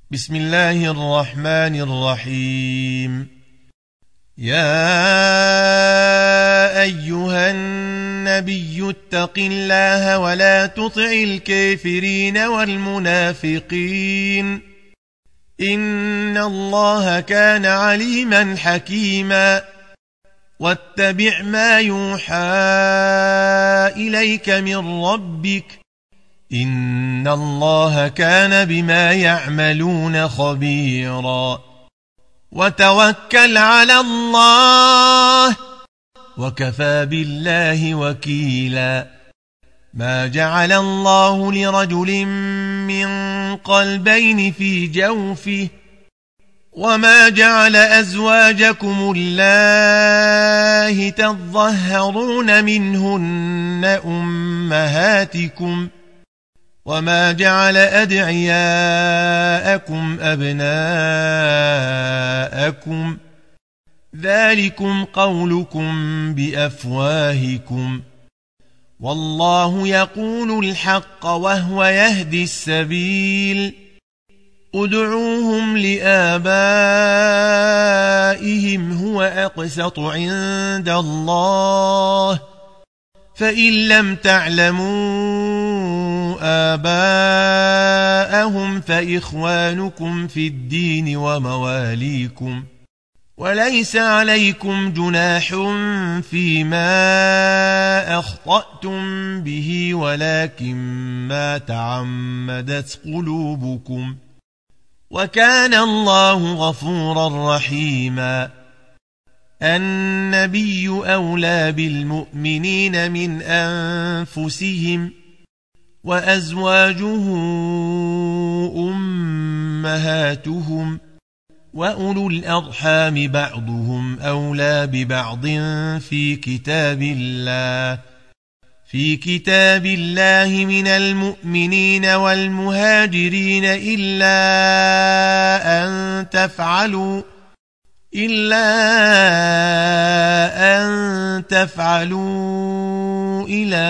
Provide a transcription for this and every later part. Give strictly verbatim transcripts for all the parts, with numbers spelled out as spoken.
بسم الله الرحمن الرحيم. يا أيها النبي اتق الله ولا تطع الكافرين والمنافقين إن الله كان عليما حكيما. واتبع ما يوحى إليك من ربك إن الله كان بما يعملون خبيرا. وتوكل على الله وكفى بالله وكيلا. ما جعل الله لرجل من قلبين في جوفه وما جعل أزواجكم اللائي تظهرون منهن أمهاتكم وما جعل أدعياءكم أبناءكم ذلكم قولكم بأفواهكم والله يقول الحق وهو يهدي السبيل. ادعوهم لآبائهم هو أقسط عند الله فإن لم تعلموا آباءهم فإخوانكم في الدين ومواليكم وليس عليكم جناح فيما أخطأتم به ولكن ما تعمدت قلوبكم وكان الله غفورا رحيما. النبي أولى بالمؤمنين من أنفسهم وأزواجه أمهاتهم وأولو الأرحام بعضهم أولى ببعض في كتاب الله في كتاب الله من المؤمنين والمهاجرين إلا أن تفعلوا إلا أن تفعلوا إلى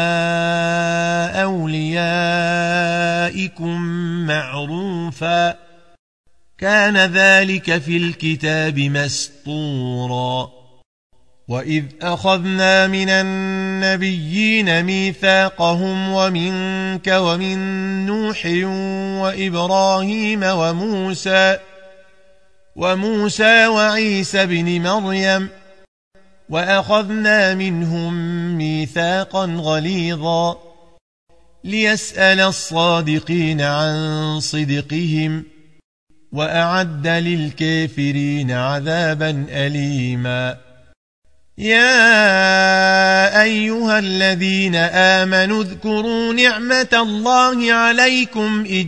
أوليائكم معروفا كان ذلك في الكتاب مسطورا. وإذ أخذنا من النبيين ميثاقهم ومنك ومن نوح وإبراهيم وموسى وموسى وعيسى بن مريم وأخذنا منهم ميثاقا غليظا ليسأل الصادقين عن صدقهم وأعد للكافرين عذابا أليما. يا أيها الذين آمنوا اذكروا نعمة الله عليكم إذ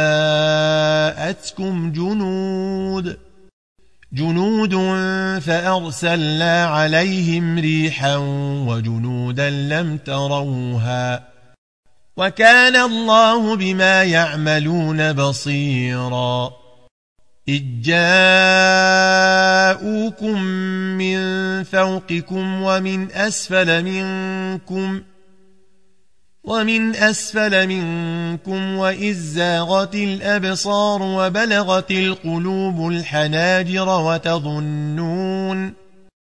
جاءتكم جنود جنود فأرسلنا عليهم ريحا وجنودا لم تروها وكان الله بما يعملون بصيرا. إذ جاءوكم من فوقكم ومن أسفل منكم ومن أسفل منكم وإذ زاغت الأبصار وبلغت القلوب الحناجر وتظنون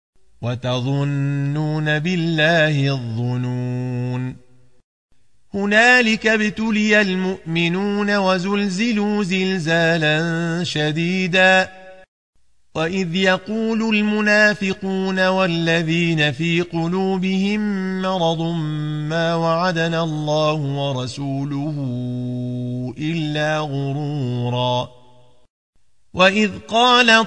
وتظنون بالله الظنون. هنالك ابتلي المؤمنون وزلزلوا زلزالا شديدا. وإذ يقول المنافقون والذين في قلوبهم مرض ما وعدنا الله ورسوله إلا غرورا. وإذ قالت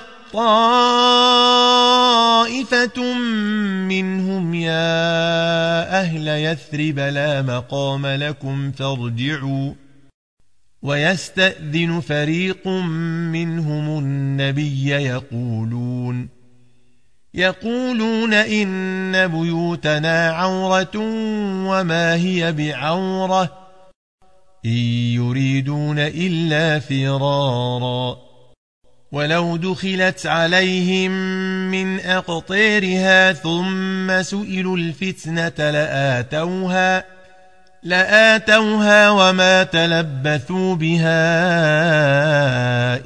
طائفة منهم يا أهل يثرب لا مقام لكم فارجعوا ويستأذن فريق منهم النبي يقولون يقولون إن بيوتنا عورة وما هي بعورة إن يريدون إلا فرارا. ولو دخلت عليهم من أقطارها ثم سئلوا الفتنة لآتوها لآتوها وما تلبثوا بها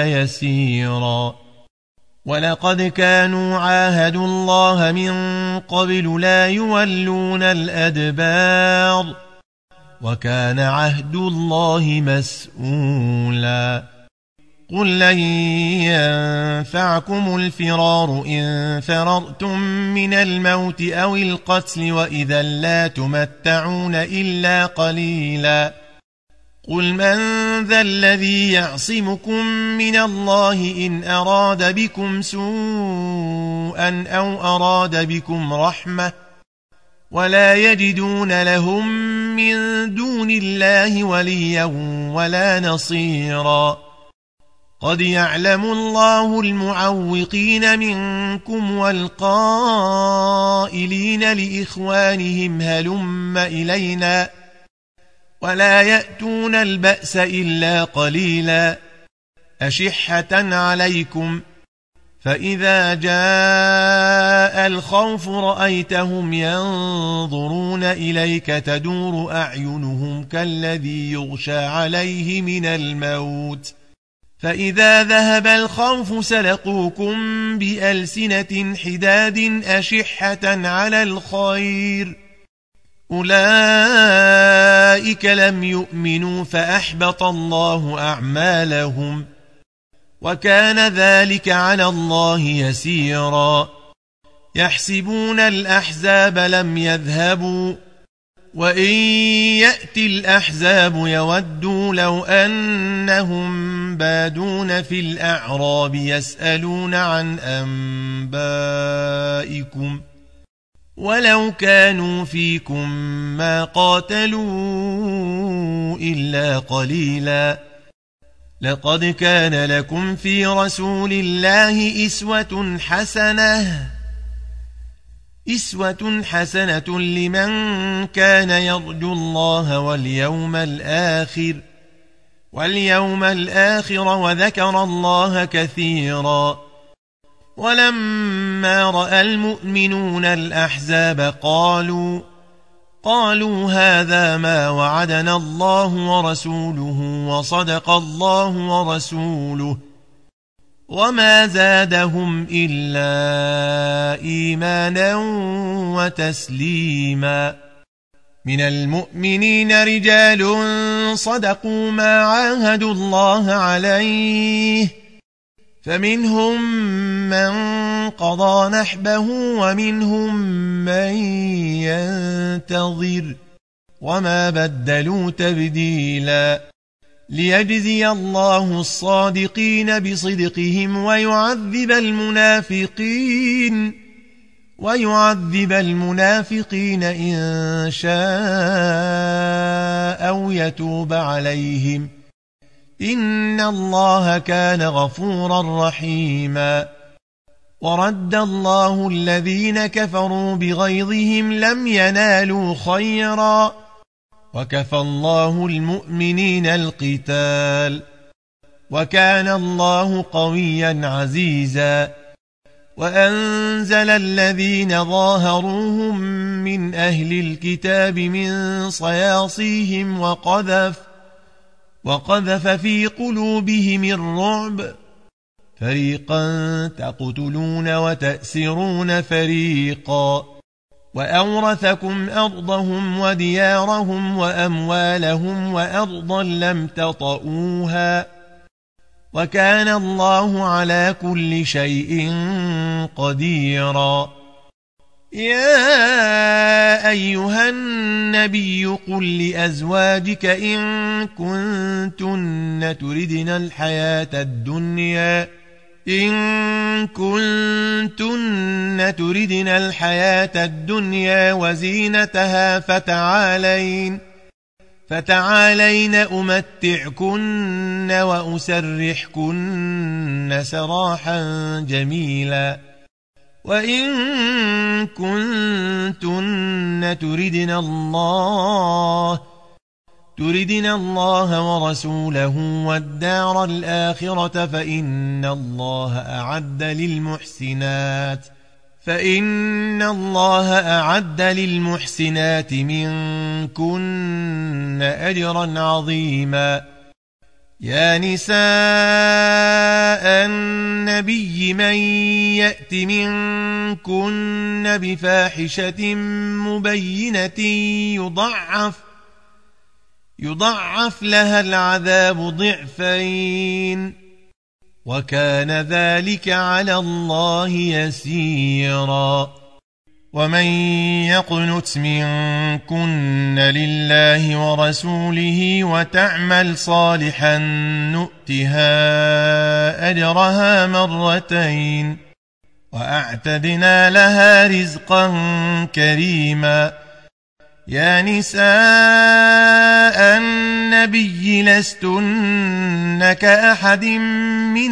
يسيرا ولقد كانوا عاهدوا الله من قبل لا يولون الأدبار وكان عهد الله مسؤولا قل لن ينفعكم الفرار إن فررتم من الموت أو القتل وإذا لا تمتعون إلا قليلا قل من ذا الذي يعصمكم من الله إن أراد بكم سوءا أو أراد بكم رحمة ولا يجدون لهم من دون الله وليا ولا نصيرا قد يعلم الله المعوقين منكم والقائلين لإخوانهم هلم إلينا ولا يأتون البأس إلا قليلا أشحة عليكم فإذا جاء الخوف رأيتهم ينظرون إليك تدور أعينهم كالذي يغشى عليه من الموت فإذا ذهب الخوف سلقوكم بألسنة حداد أشحة على الخير أولئك لم يؤمنوا فأحبط الله أعمالهم وكان ذلك على الله يسيرا يحسبون الأحزاب لم يذهبوا وإن يأتي الأحزاب يودوا لو أنهم بادون في الأعراب يسألون عن أنبائكم ولو كانوا فيكم ما قاتلوا إلا قليلا لقد كان لكم في رسول الله إسوة حسنة إسوة حسنة لمن كان يرجو الله واليوم الآخر واليوم الآخر وذكر الله كثيرا ولما رأى المؤمنون الأحزاب قالوا قالوا هذا ما وعدنا الله ورسوله وصدق الله ورسوله وما زادهم إلا إيمانا وتسليما من المؤمنين رجال صدقوا ما عاهدوا الله عليه فمنهم من قضى نحبه ومنهم من ينتظر وما بدلوا تبديلا ليجزي الله الصادقين بصدقهم ويعذب المنافقين ويعذب المنافقين إن شاء أو يتوب عليهم إن الله كان غفورا رحيما ورد الله الذين كفروا بغيظهم لم ينالوا خيرا وكفى الله المؤمنين القتال وكان الله قويا عزيزا وأنزل الذين ظاهروهم من أهل الكتاب من صياصيهم وقذف وقذف في قلوبهم الرعب فريقا تقتلون وتأسرون فريقا وأورثكم أرضهم وديارهم وأموالهم وأرضا لم تطئوها وكان الله على كل شيء قديرا يا أيها النبي قل لأزواجك إن كنتن تردن الحياة الدنيا إن كنتن تردن الحياة الدنيا وزينتها فتعالين فتعالين أمتعكن وأسرحكن سراحا جميلا وإن كنتن تردن الله تردن الله ورسوله والدار الآخرة فإن الله أعد للمحسنات فإن الله أعد للمحسنات منكن أجرا عظيما يا نساء النبي من يأت منكن بفاحشة مبينة يضعف يضعف لها العذاب ضعفين وكان ذلك على الله يسيرا. ومن يقنت منكن لله ورسوله وتعمل صالحا نؤتها أجرها مرتين وأعتدنا لها رزقا كريما. يا نساء النبي لستن كأحد من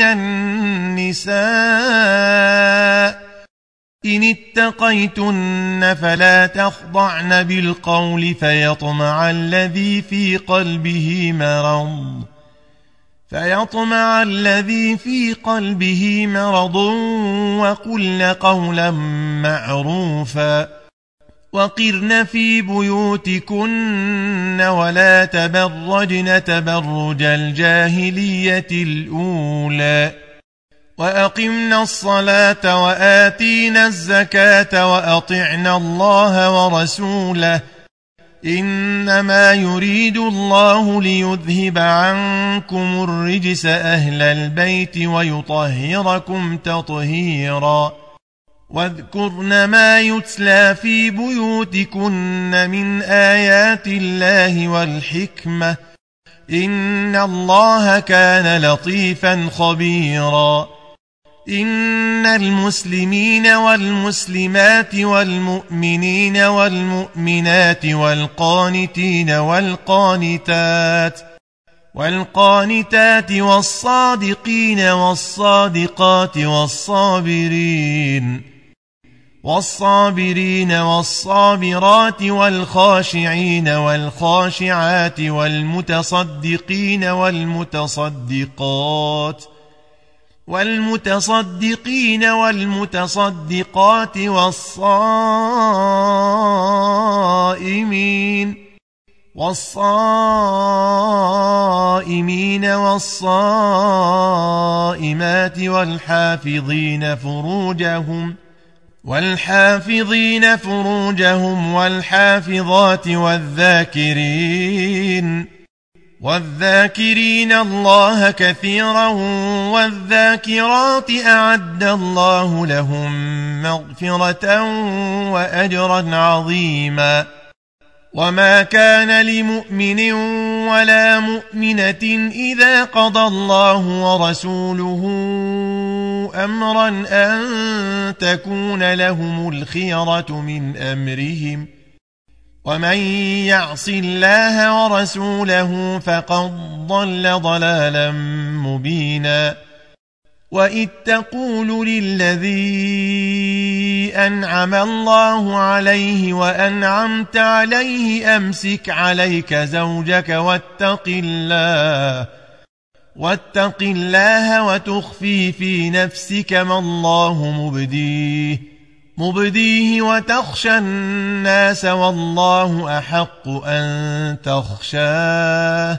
النساء إن اتقيتن فلا تخضعن بالقول فيطمع الذي في قلبه مرض فيطمع الذي في قلبه مرض وقلن قولا معروفا. وقرن في بيوتكن ولا تبرجن تبرج الجاهلية الأولى وأقمنا الصلاة وآتينا الزكاة وأطعنا الله ورسوله إنما يريد الله ليذهب عنكم الرجس أهل البيت ويطهركم تطهيرا. واذكرن ما يتلى في بيوتكن من آيات الله والحكمة إن الله كان لطيفا خبيرا. إن المسلمين والمسلمات والمؤمنين والمؤمنات والقانتين والقانتات والقانتات والصادقين والصادقات والصابرين والصابرين والصابرات والخاشعين والخاشعات والمتصدقين والمتصدقات والمتصدقين والمتصدقات والصائمين والصائمين والصائمات والحافظين فروجهم والحافظين فروجهم والحافظات والذاكرين والذاكرين الله كثيرا والذاكرات أعد الله لهم مغفرة وأجرا عظيما. وما كان لمؤمن ولا مؤمنة إذا قضى الله ورسوله أمرا أن تكون لهم الخيرة من أمرهم ومن يعص الله ورسوله فقد ضل ضلالا مبينا. وإذ تقول للذي أنعم الله عليه وأنعمت عليه أمسك عليك زوجك واتق الله واتق الله وتخفي في نفسك ما الله مبديه مبديه وتخشى الناس والله أحق أن تخشاه.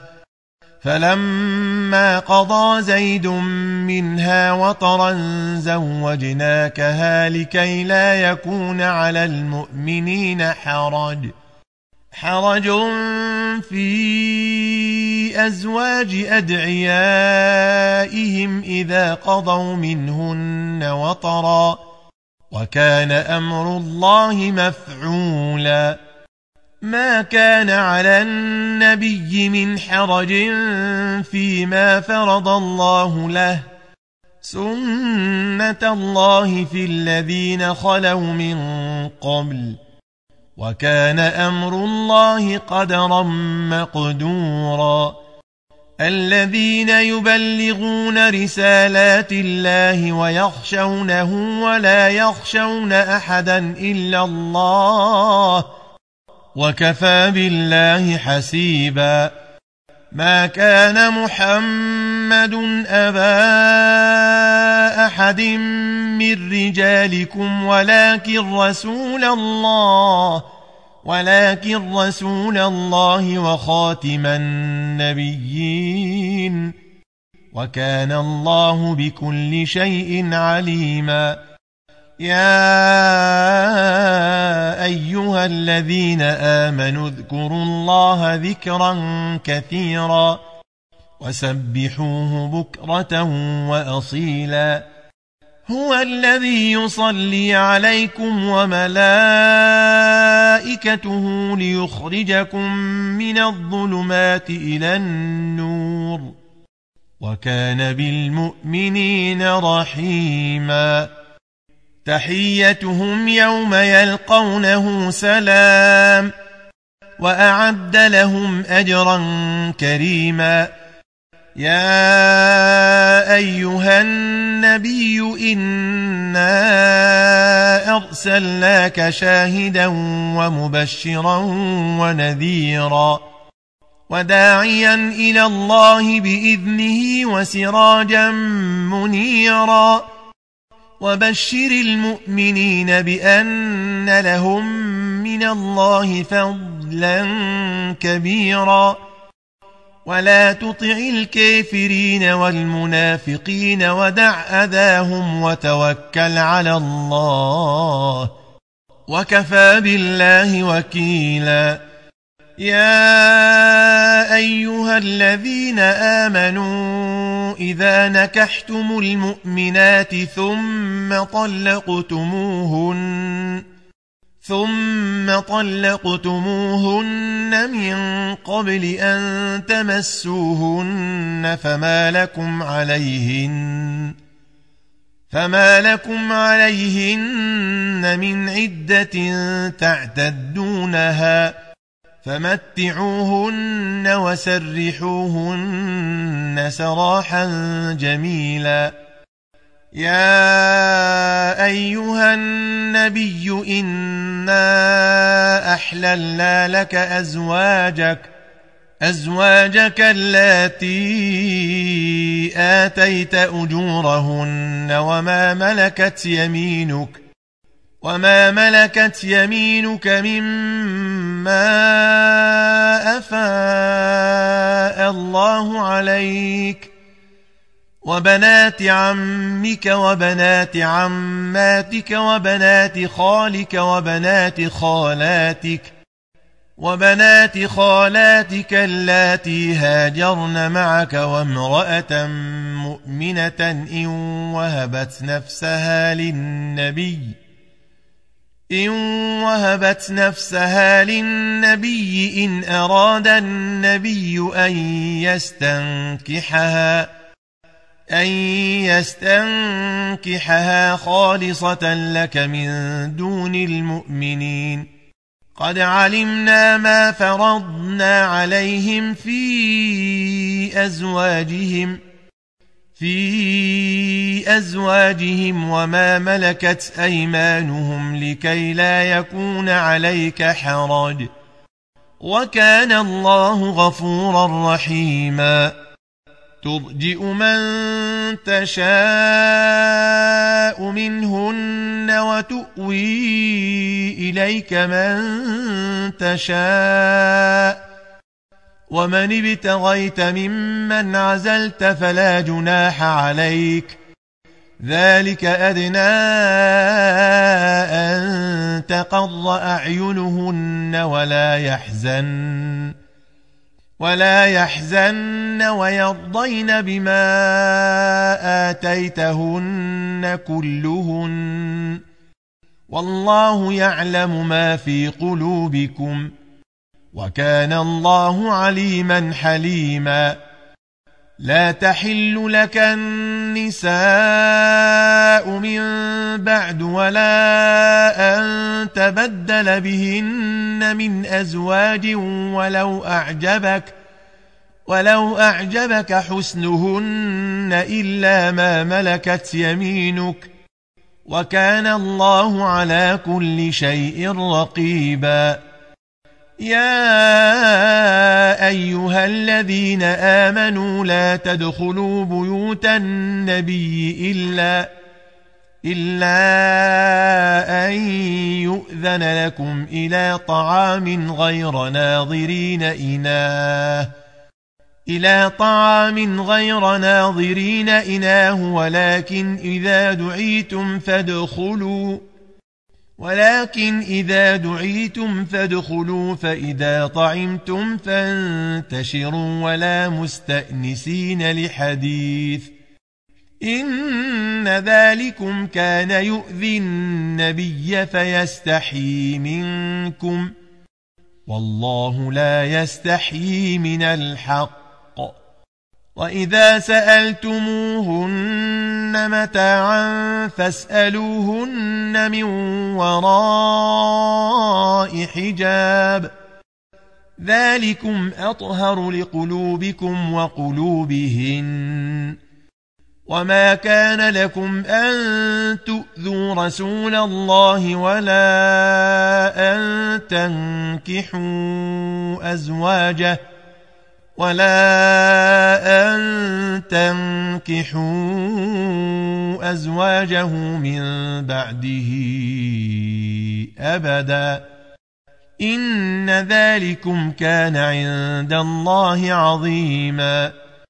فلما قضى زيد منها وطرا زوجناكها لكي لا يكون على المؤمنين حرج حرج في أزواج أدعيائهم إذا قضوا منهن وطرا وكان أمر الله مفعولا. ما كان على النبي من حرج فيما فرض الله له سنة الله في الذين خلوا من قبل وكان أمر الله قدرا مقدورا. الذين يبلغون رسالات الله ويخشونه ولا يخشون أحدا إلا الله وكفى بالله حسيبا. ما كان محمد أبا أحد من رجالكم ولكن رسول الله ولكن رسول الله وخاتم النبيين، وكان الله بكل شيء عليما. يا أيها الذين آمنوا اذكروا الله ذكرا كثيرا وسبحوه بكرة وأصيلا. هو الذي يصلي عليكم وملائكته ليخرجكم من الظلمات إلى النور، وكان بالمؤمنين رحيما. تحيتهم يوم يلقونه سلام، وأعد لهم أجرا كريما. يا أيها النبي إنا أرسلناك شاهدا ومبشرا ونذيرا وداعيا إلى الله بإذنه وسراجا منيرا. وبشر المؤمنين بأن لهم من الله فضلا كبيرا. ولا تطع الكافرين والمنافقين ودع أذاهم وتوكل على الله، وكفى بالله وكيلا. يا أيها الذين آمنوا إذا نكحتم المؤمنات ثم طلقتموهن ثم طلقتموهن من قبل أن تمسوهن فما لكم عليهن فما لكم عليهن من عدة تعتدونها، فمتعوهن وسرحوهن سراحا جميلا. يا أيها النبي إنا أحللنا لك أزواجك أزواجك اللاتي آتيت أجورهن وما ملكت يمينك وما ملكت يمينك مما أفاء الله عليك، وبنات عمك وبنات عماتك وبنات خالك وبنات خالاتك وبنات خالاتك اللاتي هاجرن معك، وامرأة مؤمنة إن وهبت نفسها للنبي إن وهبت نفسها للنبي إن أراد النبي أن يستنكحها أن يستنكحها خالصة لك من دون المؤمنين. قد علمنا ما فرضنا عليهم في أزواجهم في أزواجهم وما ملكت أيمانهم لكي لا يكون عليك حرج، وكان الله غفورا رحيما. ترجئ من تشاء منهن وتؤوي إليك من تشاء، ومن ابتغيت ممن عزلت فلا جناح عليك، ذلك أدنى أن تقر أعينهن ولا يحزن ولا يحزن ويرضين بما آتيتهن كلهن، والله يعلم ما في قلوبكم، وكان الله عليما حليما. لا تحل لك النساء من بعد ولا أن تبدل بهن من أزواج ولو أعجبك ولو أعجبك حسنهن إلا ما ملكت يمينك، وكان الله على كل شيء رقيبا. يا أيها الذين آمنوا لا تدخلوا بيوت النبي إلا إلا أن يؤذن لكم إلى طعام غير ناظرين إناه إلى طعام غير ناظرين إناه ولكن إذا دعيتم فادخلوا ولكن إذا دعيتم فادخلوا فإذا طعمتم فانتشروا ولا مستأنسين لحديث إن ذلكم كان يؤذي النبي فيستحيي منكم والله لا يستحيي من الحق وإذا سألتموهن متاعا فاسألوهن من وراء حجاب ذلكم أطهر لقلوبكم وقلوبهن وما كان لكم أن تؤذوا رسول الله ولا أن تنكحوا أزواجه ولا أن تنكحوا أزواجه من بعده أبدا إن ذلكم كان عند الله عظيما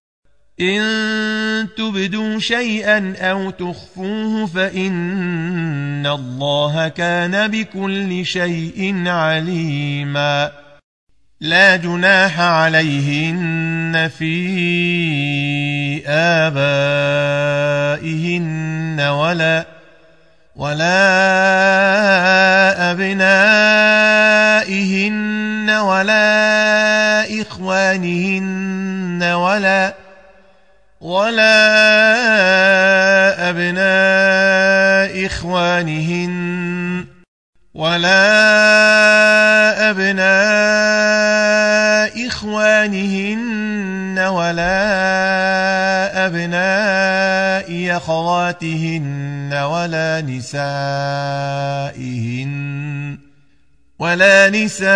إن تبدوا شيئا أو تخفوه فإن الله كان بكل شيء عليما لا جناح عليهن في آبائهن ولا ولا أبنائهن ولا إخوانهن ولا ولا أبناء إخوانهن ولا أبناء إخوانهن ولا أبناء أخواتهن ولا نسائهن ولا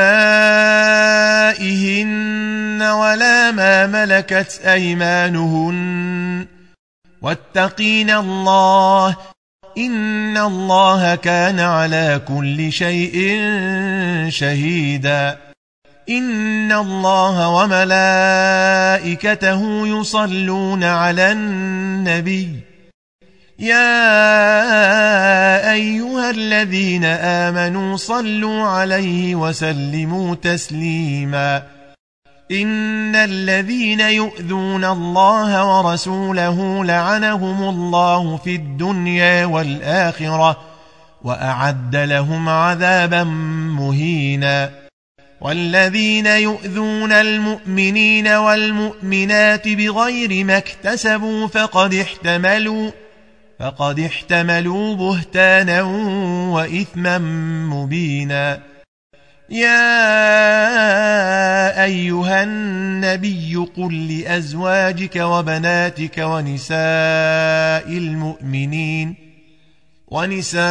نسائهن ولا ما ملكت أيمانهن واتقين الله إن الله كان على كل شيء شهيدا إن الله وملائكته يصلون على النبي يا أيها الذين آمنوا صلوا عليه وسلموا تسليما إن الذين يؤذون الله ورسوله لعنهم الله في الدنيا والآخرة وأعد لهم عذابا مهينا والذين يؤذون المؤمنين والمؤمنات بغير ما اكتسبوا فقد احتملوا فقد احتملوا بهتانا وإثما مبينا يا أيها النبي قل لأزواجك وبناتك ونساء المؤمنين ونساء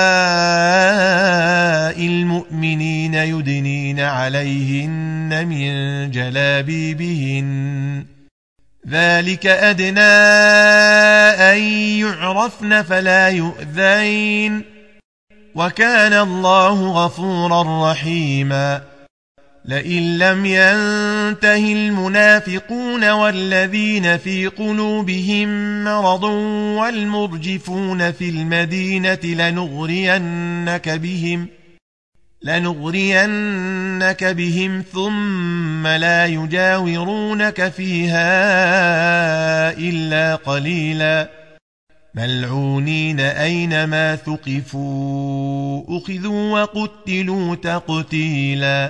المؤمنين يدنين عليهن من جلابيبهن ذلك أدنى أن يعرفن فلا يؤذين وكان الله غفورا رحيما لئن لم ينته المنافقون والذين في قلوبهم مرض والمرجفون في المدينة لنغرينك بهم لنغرينك بهم ثم لا يجاورونك فيها إلا قليلا ملعونين أينما ثقفوا أخذوا وقتلوا تقتيلا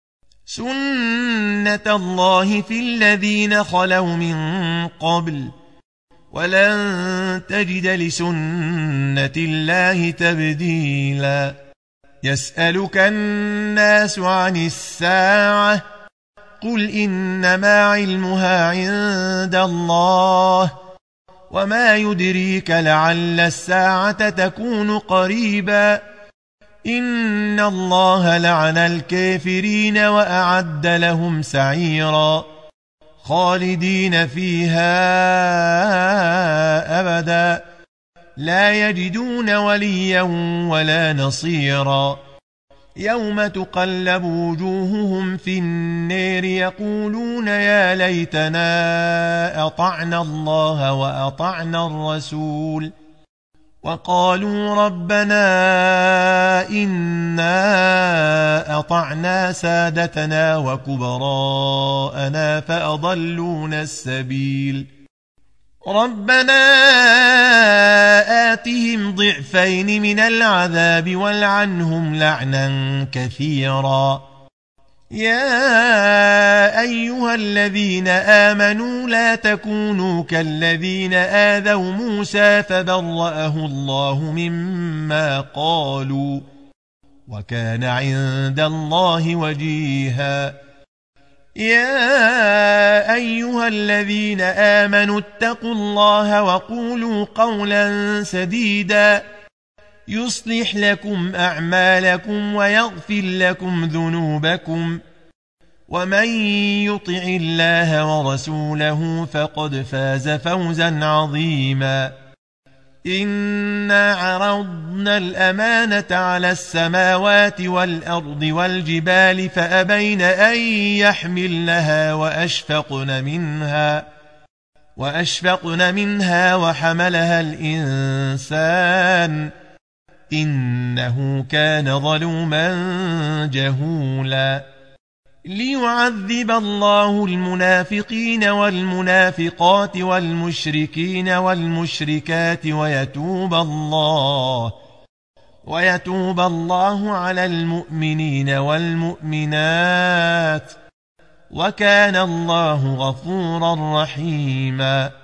سنة الله في الذين خلوا من قبل ولن تجد لسنة الله تبديلا يسألك الناس عن الساعة قل إنما علمها عند الله وما يدريك لعل الساعة تكون قريبا إن الله لعن الكافرين وأعد لهم سعيرا خالدين فيها أبدا لا يجدون وليا ولا نصيرا يوم تقلب وجوههم في النار يقولون يا ليتنا أطعنا الله وأطعنا الرسول وقالوا ربنا إنا أطعنا سادتنا وكبراءنا فأضلونا السبيل ربنا آتهم ضعفين من العذاب والعنهم لعنا كثيرا يا أيها الذين آمنوا لا تكونوا كالذين آذوا موسى فبرأه الله مما قالوا وكان عند الله وجيها يا أيها الذين آمنوا اتقوا الله وقولوا قولا سديدا يصلح لكم أعمالكم ويغفر لكم ذنوبكم ومن يطع الله ورسوله فقد فاز فوزا عظيما إنا عرضنا الأمانة على السماوات والأرض والجبال فأبين أن يحملنها وأشفقن منها وأشفقن منها وحملها الإنسان إنه كان ظلوما جهولا ليعذب الله المنافقين والمنافقات والمشركين والمشركات ويتوب الله ويتوب الله على المؤمنين والمؤمنات وكان الله غفورا رحيما